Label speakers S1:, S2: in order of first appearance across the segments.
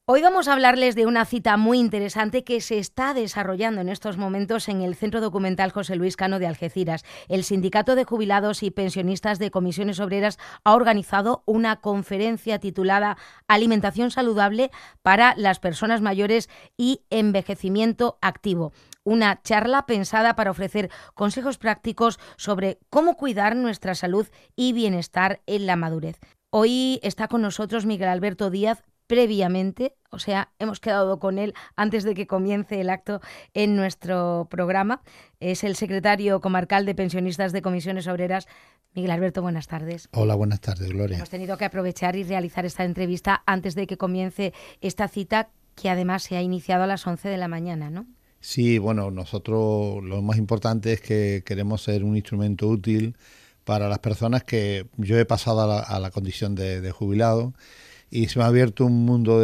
S1: Hoy vamos a hablarles de una cita muy interesante que se está desarrollando en estos momentos en el Centro Documental José Luis Cano de Algeciras. El Sindicato de Jubilados y Pensionistas de Comisiones Obreras ha organizado una conferencia titulada Alimentación saludable para las personas mayores y envejecimiento activo. Una charla pensada para ofrecer consejos prácticos sobre cómo cuidar nuestra salud y bienestar en la madurez. Hoy está con nosotros Miguel Alberto Díaz. Previamente, o sea, hemos quedado con él antes de que comience el acto en nuestro programa. Es el secretario comarcal de pensionistas de Comisiones Obreras. Miguel Alberto, buenas tardes.
S2: Hola, buenas tardes, Gloria.
S1: Hemos tenido que aprovechar y realizar esta entrevista antes de que comience esta cita, que además se ha iniciado a las 11 de la mañana, ¿no?
S2: Sí, bueno, nosotros lo más importante es que queremos ser un instrumento útil para las personas que yo he pasado a la condición de jubilado. Y se me ha abierto un mundo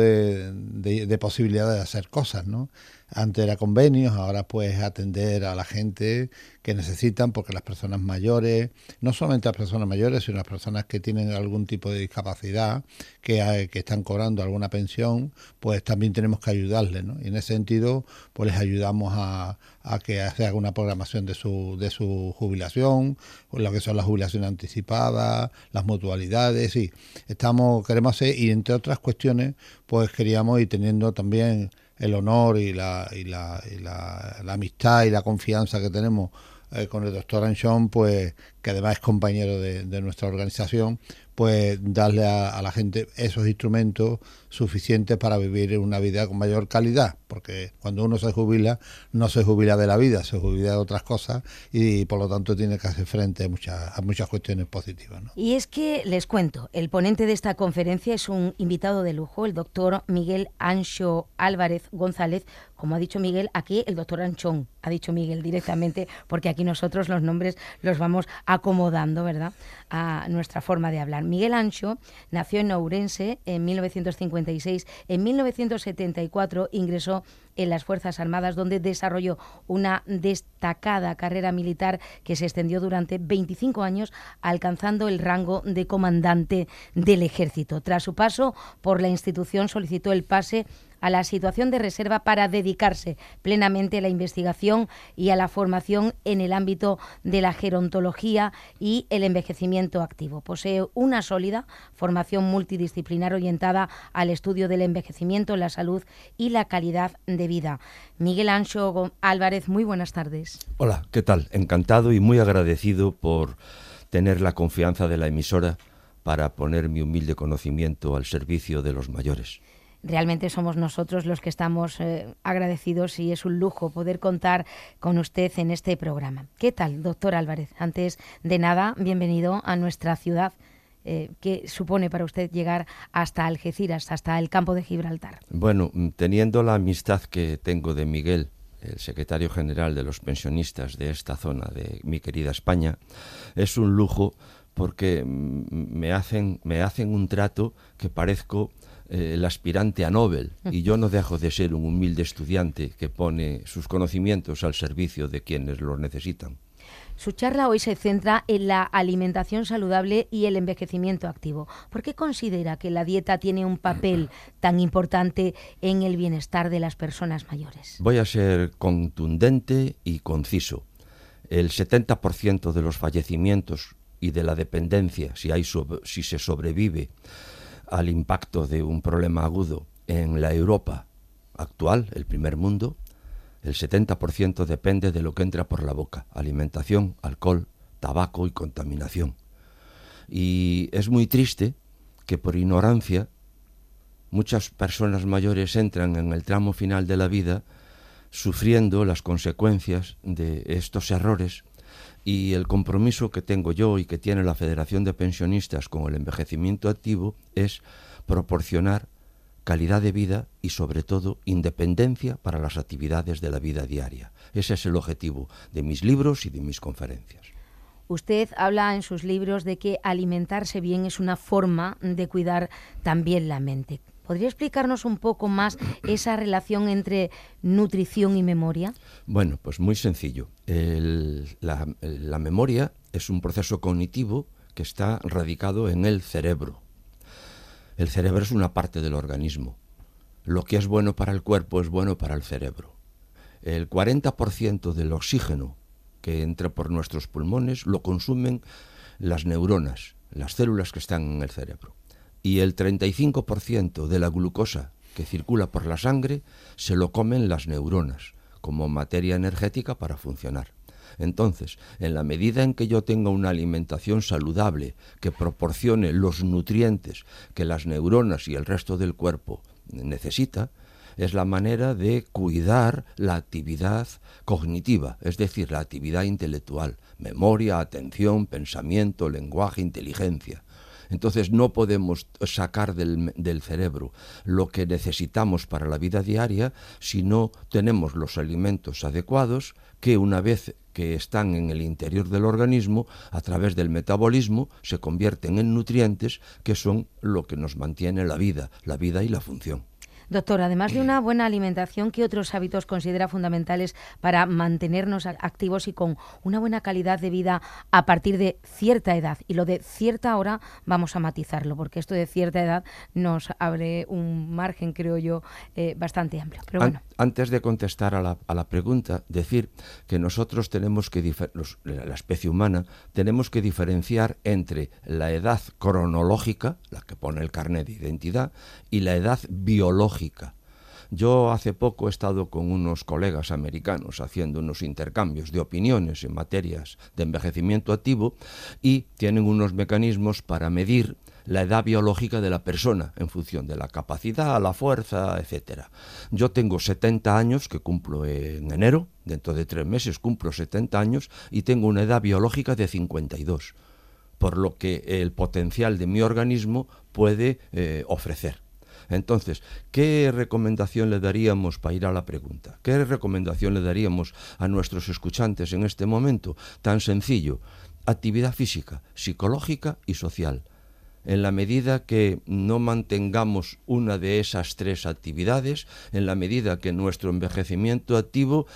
S2: de posibilidades de hacer cosas, ¿no? Antes era convenios, ahora pues atender a la gente que necesitan, porque las personas mayores, no solamente las personas mayores, sino las personas que tienen algún tipo de discapacidad, que están cobrando alguna pensión, pues también tenemos que ayudarles, ¿no? Y en ese sentido, pues les ayudamos a que se haga una programación de su jubilación, lo que son las jubilaciones anticipadas, las mutualidades, sí. Queremos hacer, y entre otras cuestiones, pues queríamos ir teniendo también el honor y la amistad y la confianza que tenemos con el doctor Anchón, pues que además es compañero de nuestra organización, pues darle a la gente esos instrumentos suficientes para vivir una vida con mayor calidad, porque cuando uno se jubila, no se jubila de la vida, se jubila de otras cosas y por lo tanto tiene que hacer frente a muchas cuestiones positivas, ¿no?
S1: Y es que les cuento, el ponente de esta conferencia es un invitado de lujo, el doctor Miguel Ancho Álvarez González. Como ha dicho Miguel, aquí el doctor Anchón, ha dicho Miguel directamente, porque aquí nosotros los nombres los vamos acomodando, ¿verdad?, a nuestra forma de hablar. Miguel Ancho nació en Ourense en 1956. En 1974 ingresó en las Fuerzas Armadas, donde desarrolló una destacada carrera militar que se extendió durante 25 años, alcanzando el rango de comandante del Ejército. Tras su paso por la institución, solicitó el pase a la situación de reserva para dedicarse plenamente a la investigación y a la formación en el ámbito de la gerontología y el envejecimiento activo. Posee una sólida formación multidisciplinar orientada al estudio del envejecimiento, la salud y la calidad de vida. Miguel Ancho Álvarez, muy buenas tardes.
S3: Hola, ¿qué tal? Encantado y muy agradecido por tener la confianza de la emisora para poner mi humilde conocimiento al servicio de los mayores.
S1: Realmente somos nosotros los que estamos agradecidos y es un lujo poder contar con usted en este programa. ¿Qué tal, doctor Álvarez? Antes de nada, bienvenido a nuestra ciudad. ¿Qué supone para usted llegar hasta Algeciras, hasta el campo de Gibraltar?
S3: Bueno, teniendo la amistad que tengo de Miguel, el secretario general de los pensionistas de esta zona de mi querida España, es un lujo porque me hacen un trato que parezco el aspirante a Nobel, y yo no dejo de ser un humilde estudiante que pone sus conocimientos al servicio de quienes los necesitan.
S1: Su charla hoy se centra en la alimentación saludable y el envejecimiento activo. ¿Por qué considera que la dieta tiene un papel tan importante en el bienestar de las personas mayores?
S3: Voy a ser contundente y conciso. El 70% de los fallecimientos y de la dependencia, si se sobrevive al impacto de un problema agudo en la Europa actual, el primer mundo, el 70% depende de lo que entra por la boca: alimentación, alcohol, tabaco y contaminación. Y es muy triste que por ignorancia muchas personas mayores entran en el tramo final de la vida sufriendo las consecuencias de estos errores, y el compromiso que tengo yo y que tiene la Federación de Pensionistas con el envejecimiento activo es proporcionar calidad de vida y, sobre todo, independencia para las actividades de la vida diaria. Ese es el objetivo de mis libros y de mis conferencias.
S1: Usted habla en sus libros de que alimentarse bien es una forma de cuidar también la mente. ¿Podría explicarnos un poco más esa relación entre nutrición y memoria?
S3: Bueno, pues muy sencillo. La memoria es un proceso cognitivo que está radicado en el cerebro. El cerebro es una parte del organismo. lo que es bueno para el cuerpo es bueno para el cerebro. El 40% del oxígeno que entra por nuestros pulmones lo consumen las neuronas, las células que están en el cerebro. Y el 35% de la glucosa que circula por la sangre se lo comen las neuronas como materia energética para funcionar. Entonces, en la medida en que yo tenga una alimentación saludable que proporcione los nutrientes que las neuronas y el resto del cuerpo necesita, es la manera de cuidar la actividad cognitiva, es decir, la actividad intelectual, memoria, atención, pensamiento, lenguaje, inteligencia. Entonces no podemos sacar del cerebro lo que necesitamos para la vida diaria si no tenemos los alimentos adecuados que una vez que están en el interior del organismo, a través del metabolismo, se convierten en nutrientes que son lo que nos mantiene la vida y la función.
S1: Doctor, además de una buena alimentación, ¿qué otros hábitos considera fundamentales para mantenernos activos y con una buena calidad de vida a partir de cierta edad? Y lo de cierta hora vamos a matizarlo, porque esto de cierta edad nos abre un margen, creo yo, bastante amplio. Pero bueno.
S3: Antes de contestar a la pregunta, decir que nosotros tenemos que, la especie humana, tenemos que diferenciar entre la edad cronológica, la que pone el carnet de identidad, y la edad biológica. Yo hace poco he estado con unos colegas americanos haciendo unos intercambios de opiniones en materias de envejecimiento activo y tienen unos mecanismos para medir la edad biológica de la persona en función de la capacidad, la fuerza, etcétera. Yo tengo 70 años, que cumplo en enero, dentro de 3 meses cumplo 70 años y tengo una edad biológica de 52, por lo que el potencial de mi organismo puede ofrecer. Entonces, ¿qué recomendación le daríamos, para ir a la pregunta, qué recomendación le daríamos a nuestros escuchantes en este momento? Tan sencillo: actividad física, psicológica y social. En la medida que no mantengamos una de esas 3 actividades, en la medida que nuestro envejecimiento activo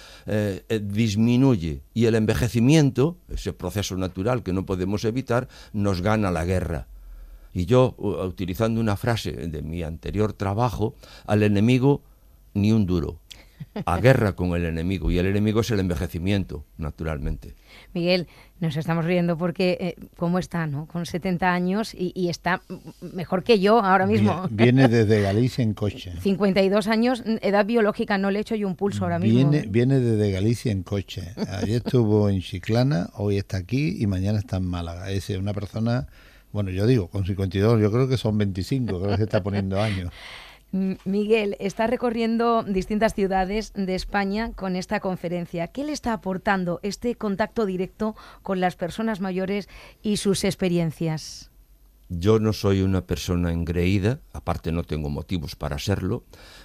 S3: disminuye y el envejecimiento, ese proceso natural que no podemos evitar, nos gana la guerra. Y yo, utilizando una frase de mi anterior trabajo, al enemigo ni un duro. A guerra con el enemigo, y el enemigo es el envejecimiento, naturalmente.
S1: Miguel, nos estamos riendo porque cómo está, ¿no? Con 70 años y está mejor que yo ahora mismo.
S2: Viene desde Galicia en coche.
S1: 52 años, edad biológica, no le echo yo un pulso ahora mismo.
S2: Viene desde Galicia en coche. Ayer estuvo en Chiclana, hoy está aquí y mañana está en Málaga. Es una persona, bueno, yo digo, con 52, yo creo que son 25, creo que se está poniendo años.
S1: Miguel, está recorriendo distintas ciudades de España con esta conferencia. ¿Qué le está aportando este contacto directo con las personas mayores y sus experiencias?
S3: Yo no soy una persona engreída, aparte no tengo motivos para serlo,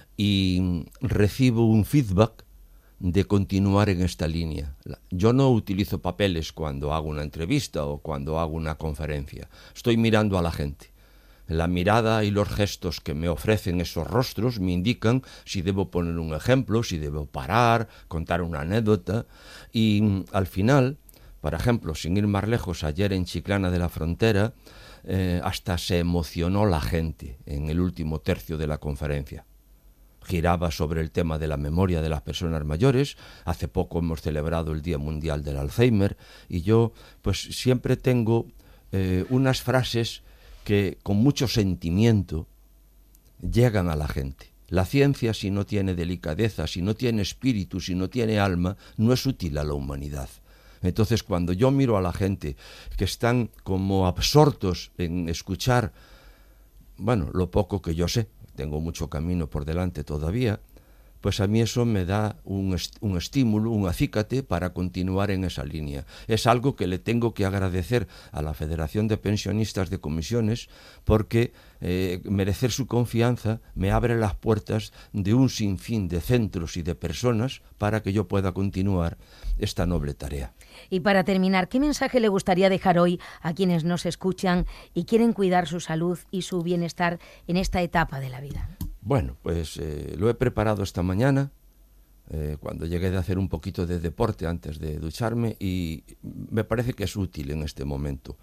S3: y recibo un feedback de continuar en esta línea. Yo no utilizo papeles cuando hago una entrevista o cuando hago una conferencia. Estoy mirando a la gente. La mirada y los gestos que me ofrecen esos rostros me indican si debo poner un ejemplo, si debo parar, contar una anécdota. Y al final, por ejemplo, sin ir más lejos, ayer en Chiclana de la Frontera, hasta se emocionó la gente en el último tercio de la conferencia. Giraba sobre el tema de la memoria de las personas mayores. Hace poco hemos celebrado el Día Mundial del Alzheimer y yo pues siempre tengo unas frases que con mucho sentimiento llegan a la gente. La ciencia, si no tiene delicadeza, si no tiene espíritu, si no tiene alma, no es útil a la humanidad. Entonces, cuando yo miro a la gente que están como absortos en escuchar, bueno, lo poco que yo sé, tengo mucho camino por delante todavía, pues a mí eso me da un estímulo, un acícate para continuar en esa línea. Es algo que le tengo que agradecer a la Federación de Pensionistas de Comisiones porque merecer su confianza me abre las puertas de un sinfín de centros y de personas para que yo pueda continuar esta noble tarea.
S1: Y para terminar, ¿qué mensaje le gustaría dejar hoy a quienes nos escuchan y quieren cuidar su salud y su bienestar en esta etapa de la vida?
S3: Bueno, pues lo he preparado esta mañana, cuando llegué de hacer un poquito de deporte antes de ducharme y me parece que es útil en este momento.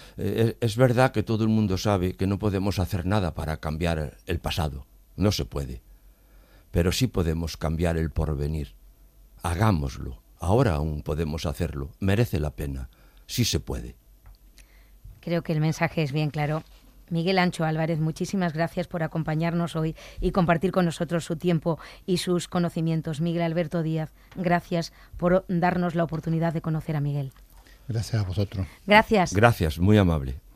S3: Es verdad que todo el mundo sabe que no podemos hacer nada para cambiar el pasado, no se puede. pero sí podemos cambiar el porvenir. Hagámoslo. Ahora aún podemos hacerlo. Merece la pena. Sí se puede.
S1: Creo que el mensaje es bien claro. Miguel Ancho Álvarez, muchísimas gracias por acompañarnos hoy y compartir con nosotros su tiempo y sus conocimientos. Miguel Alberto Díaz, gracias por darnos la oportunidad de conocer a Miguel.
S2: Gracias a vosotros.
S1: Gracias.
S3: Gracias, muy amable.